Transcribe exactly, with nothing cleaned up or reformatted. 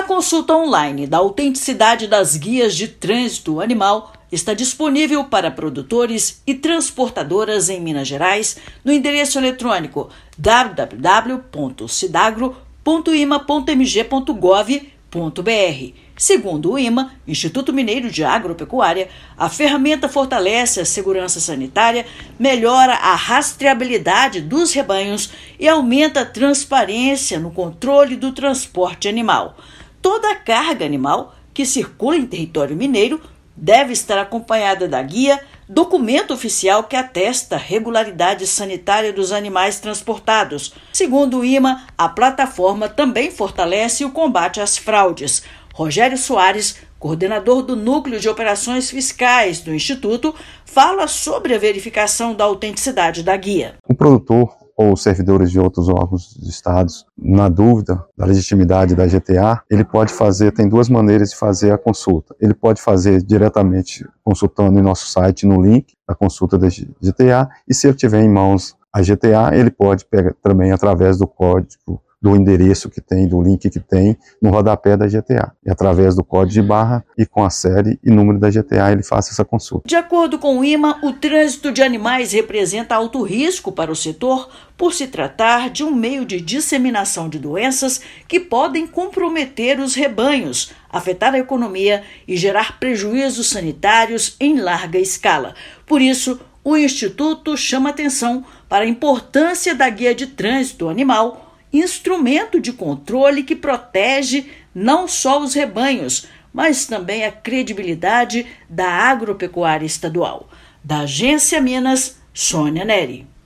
consulta online da autenticidade das guias de trânsito animal está disponível para produtores e transportadoras em Minas Gerais no endereço eletrônico w w w ponto cidagro ponto ima ponto m g ponto gov ponto b r. Segundo o IMA, Instituto Mineiro de Agropecuária, a ferramenta fortalece a segurança sanitária, melhora a rastreabilidade dos rebanhos e aumenta a transparência no controle do transporte animal. Toda a carga animal que circula em território mineiro deve estar acompanhada da guia, documento oficial que atesta a regularidade sanitária dos animais transportados. Segundo o IMA, a plataforma também fortalece o combate às fraudes. Rogério Soares, coordenador do Núcleo de Operações Fiscais do Instituto, fala sobre a verificação da autenticidade da guia. O produtor ou servidores de outros órgãos de estados, na dúvida da legitimidade da G T A, ele pode fazer, tem duas maneiras de fazer a consulta. Ele pode fazer diretamente consultando em nosso site, no link da consulta da G T A, e se ele tiver em mãos a G T A, ele pode pegar também através do código, do endereço que tem, do link que tem no rodapé da G T A. E através do código de barra e com a série e número da G T A ele faça essa consulta. De acordo com o IMA, o trânsito de animais representa alto risco para o setor por se tratar de um meio de disseminação de doenças que podem comprometer os rebanhos, afetar a economia e gerar prejuízos sanitários em larga escala. Por isso, o Instituto chama atenção para a importância da guia de trânsito animal, instrumento de controle que protege não só os rebanhos, mas também a credibilidade da agropecuária estadual. Da Agência Minas, Sônia Neri.